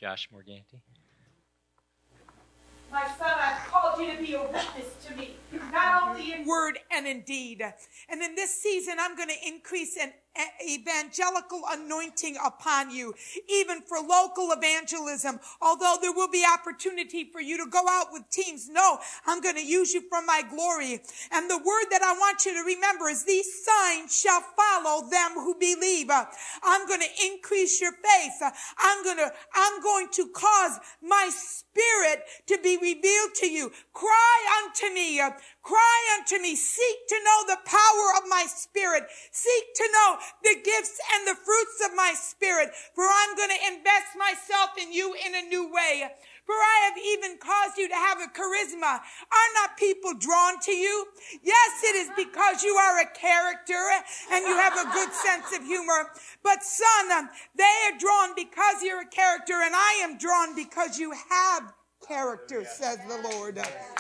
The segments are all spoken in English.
Josh Morganti. My son, I've called you to be a witness to me, not only in word and in deed. And in this season, I'm going to increase an evangelical anointing upon you, even for local evangelism. Although there will be opportunity for you to go out with teams, no, I'm going to use you for my glory. And the word that I want you to remember is these signs shall follow them who believe. I'm going to increase your faith. I'm going to cause my spirit to be revealed to you. Cry unto me. Cry unto me. Seek to know the power of my spirit. Seek to know the gifts and the fruits of my spirit. For I'm going to invest myself in you in a new way. For I have even caused you to have a charisma. Are not people drawn to you? Yes, it is because you are a character and you have a good sense of humor. But son, they are drawn because you're a character, and I am drawn because you have character, says the Lord.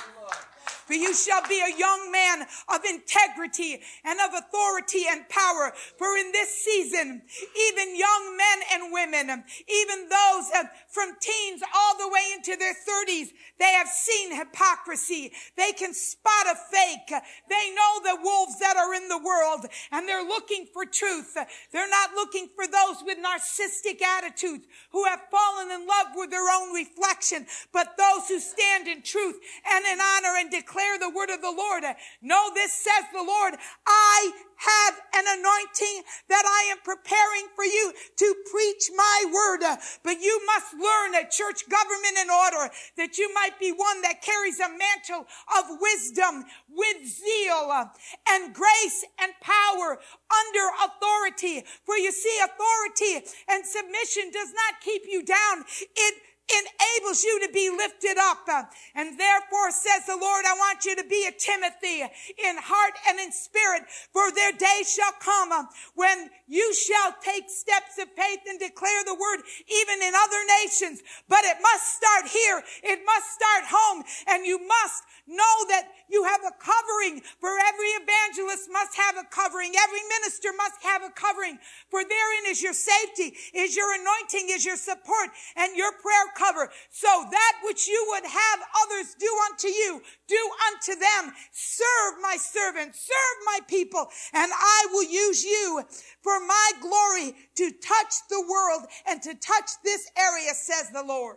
For you shall be a young man of integrity and of authority and power. For in this season, even young men and women, even those from teens all the way into their 30s, they have seen hypocrisy. They can spot a fake. They know the wolves that are in the world, and they're looking for truth. They're not looking for those with narcissistic attitudes who have fallen in love with their own reflection, but those who stand in truth and in honor and declare the word of the Lord. Know this, says the Lord, I have an anointing that I am preparing for you to preach my word. But you must learn a church government in order, that you might be one that carries a mantle of wisdom with zeal and grace and power under authority. For you see, authority and submission does not keep you down. It enables you to be lifted up. And therefore, says the Lord, I want you to be a Timothy in heart and in spirit, for their day shall come when you shall take steps of faith and declare the word even in other nations. But it must start here. It must start home. And you must know that you have a covering, for every evangelist must have a covering. Every minister must have a covering, for therein is your safety, is your anointing, is your support, and your prayer cover. So that which you would have others do unto you, do unto them. Serve my servants, serve my people, and I will use you for my glory to touch the world and to touch this area, says the Lord.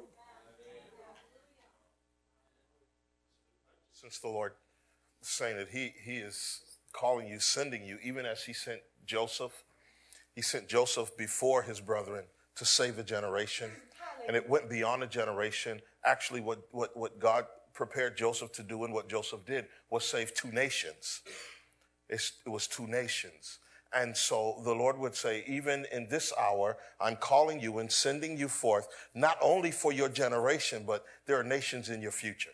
Since the Lord is saying that he is calling you, sending you, even as he sent Joseph. He sent Joseph before his brethren to save a generation. And it went beyond a generation. Actually, what God prepared Joseph to do and what Joseph did was save two nations. It was two nations. And so the Lord would say, even in this hour, I'm calling you and sending you forth, not only for your generation, but there are nations in your future.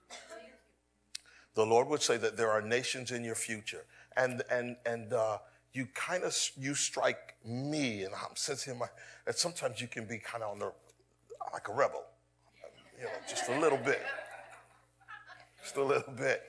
The Lord would say that there are nations in your future. And you you strike me, and I'm sensing that sometimes you can be kind of like a rebel, just a little bit. Just a little bit.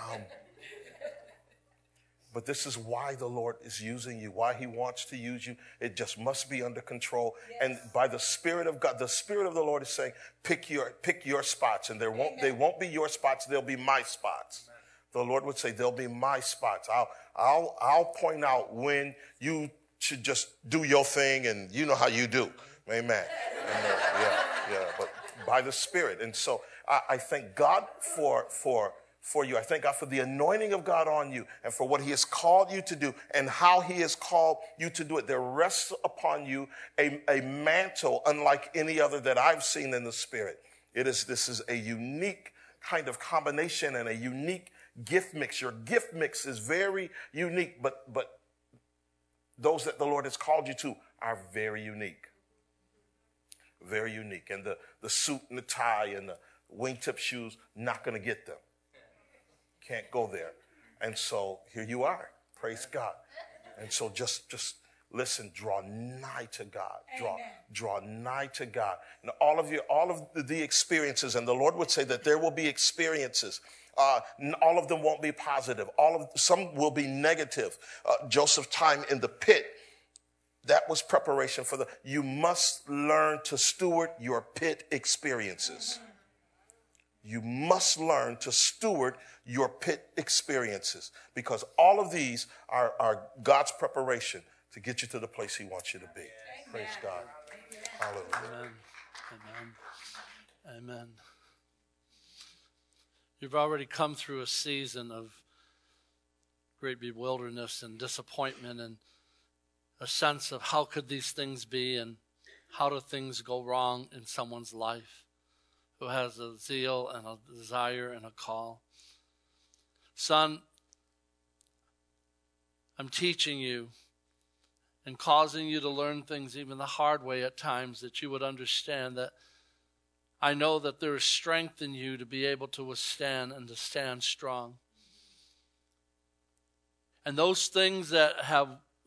But this is why the Lord is using you, why he wants to use you. It just must be under control. Yes. And by the Spirit of God, the Spirit of the Lord is saying, pick your spots. And they won't be your spots, they'll be my spots. Amen. The Lord would say, they'll be my spots. I'll point out when you should just do your thing, and you know how you do. Amen. Yeah. But by the Spirit. And so I thank God for you. I thank God for the anointing of God on you and for what he has called you to do and how he has called you to do it. There rests upon you a mantle unlike any other that I've seen in the Spirit. This is a unique kind of combination and a unique gift mix. Your gift mix is very unique, but those that the Lord has called you to are very unique. Very unique. And the suit and the tie and the wingtip shoes, not going to get them. Can't go there. And so here you are. Praise God. And so just listen, draw nigh to God. Draw nigh to God. And all of the experiences, and the Lord would say that there will be experiences. All of them won't be positive. Some will be negative. Joseph's time in the pit That was preparation for you must learn to steward your pit experiences. You must learn to steward your pit experiences, because all of these are God's preparation to get you to the place he wants you to be. Amen. Praise God. Hallelujah. Amen. Amen. Amen. You've already come through a season of great bewilderness and disappointment and a sense of how could these things be and how do things go wrong in someone's life who has a zeal and a desire and a call. Son, I'm teaching you and causing you to learn things even the hard way at times, that you would understand that I know that there is strength in you to be able to withstand and to stand strong. And those things that have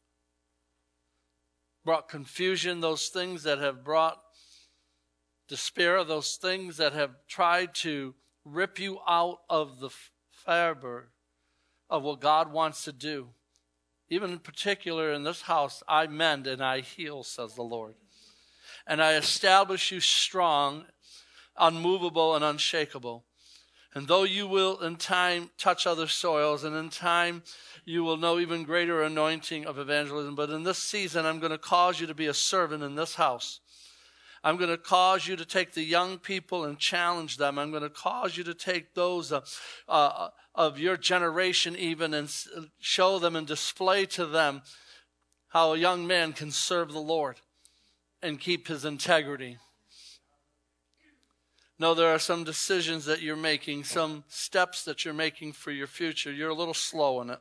brought confusion, those things that have brought despair, those things that have tried to rip you out of the fiber of what God wants to do. Even in particular in this house, I mend and I heal, says the Lord. And I establish you strong, unmovable and unshakable. And though you will in time touch other soils, and in time you will know even greater anointing of evangelism, but in this season I'm going to cause you to be a servant in this house. I'm going to cause you to take the young people and challenge them. I'm going to cause you to take those of your generation even and show them and display to them how a young man can serve the Lord and keep his integrity. No, there are some decisions that you're making, some steps that you're making for your future. You're a little slow in it.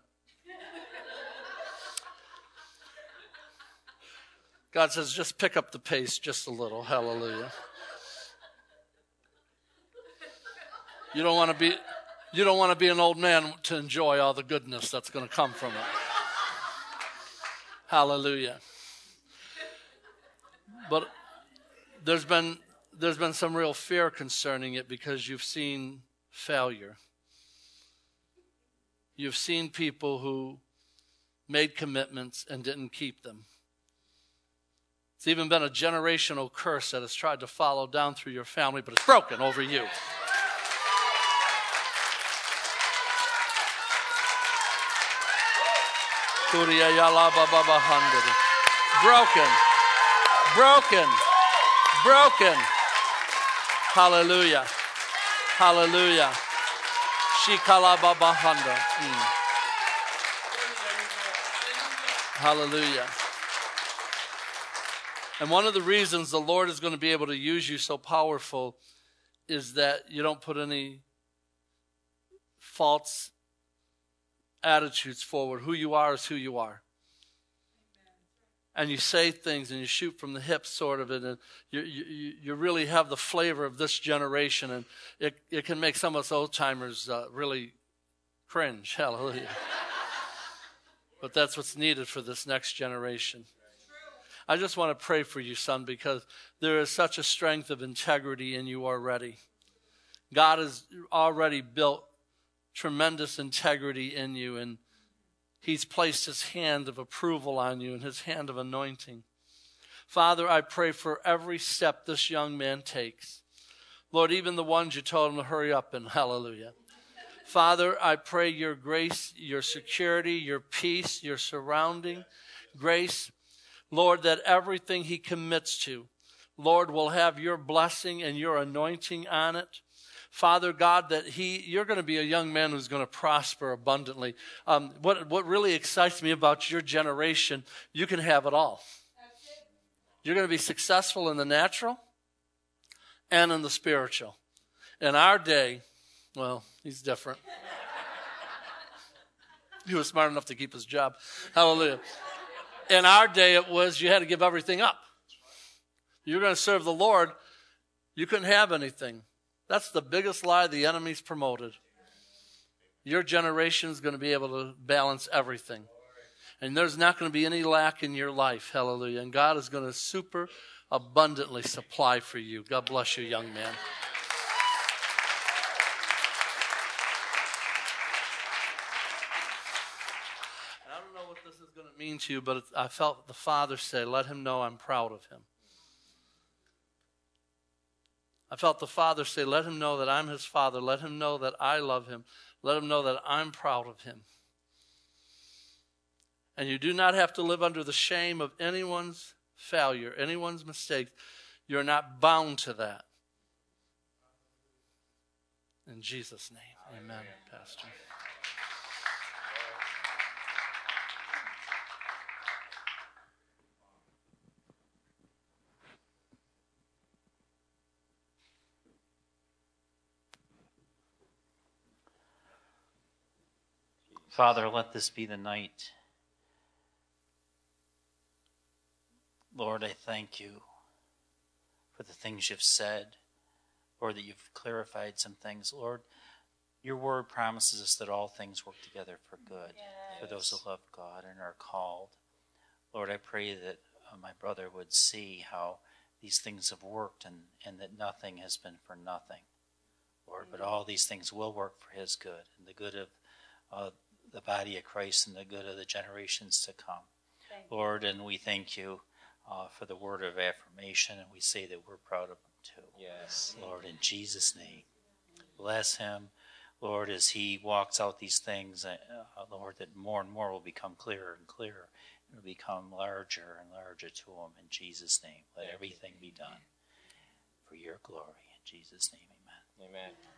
God says, just pick up the pace just a little. Hallelujah. You don't want to be an old man to enjoy all the goodness that's going to come from it. Hallelujah. But there's been some real fear concerning it, because you've seen failure. You've seen people who made commitments and didn't keep them. It's even been a generational curse that has tried to follow down through your family, but it's broken over you. Broken. Broken. Broken. Hallelujah. Hallelujah. Shikalababahanda. Hallelujah. And one of the reasons the Lord is going to be able to use you so powerful is that you don't put any false attitudes forward. Who you are is who you are. And you say things and you shoot from the hip sort of it, and you really have the flavor of this generation, and it can make some of us old-timers really cringe. Hallelujah. But that's what's needed for this next generation. I just want to pray for you, son, because there is such a strength of integrity in you already. God has already built tremendous integrity in you, and He's placed His hand of approval on you and His hand of anointing. Father, I pray for every step this young man takes. Lord, even the ones you told him to hurry up in. Hallelujah. Father, I pray your grace, your security, your peace, your surrounding grace. Lord, that everything he commits to, Lord, will have your blessing and your anointing on it. Father God, that you're going to be a young man who's going to prosper abundantly. What really excites me about your generation, you can have it all. You're going to be successful in the natural and in the spiritual. In our day, well, he's different. He was smart enough to keep his job. Hallelujah. In our day, it was you had to give everything up. You're going to serve the Lord, you couldn't have anything. That's the biggest lie the enemy's promoted. Your generation is going to be able to balance everything. And there's not going to be any lack in your life. Hallelujah. And God is going to super abundantly supply for you. God bless you, young man. mean to you, but I felt the Father say, let him know I'm proud of him. I felt the Father say, let him know that I'm his Father. Let him know that I love him. Let him know that I'm proud of him. And you do not have to live under the shame of anyone's failure, anyone's mistake. You're not bound to that. In Jesus' name, amen, Pastor. Father, let this be the night. Lord, I thank you for the things you've said, or that you've clarified some things. Lord, your word promises us that all things work together for good, for those who love God and are called. Lord, I pray that my brother would see how these things have worked and that nothing has been for nothing, Lord, but all these things will work for his good and the good of the body of Christ and the good of the generations to come. Lord, and we thank you for the word of affirmation, and we say that we're proud of him too. Yes. Lord, in Jesus' name, bless him, Lord, as he walks out these things, Lord, that more and more will become clearer and clearer. It will become larger and larger to him. In Jesus' name, let everything be done for your glory. In Jesus' name, amen. Amen.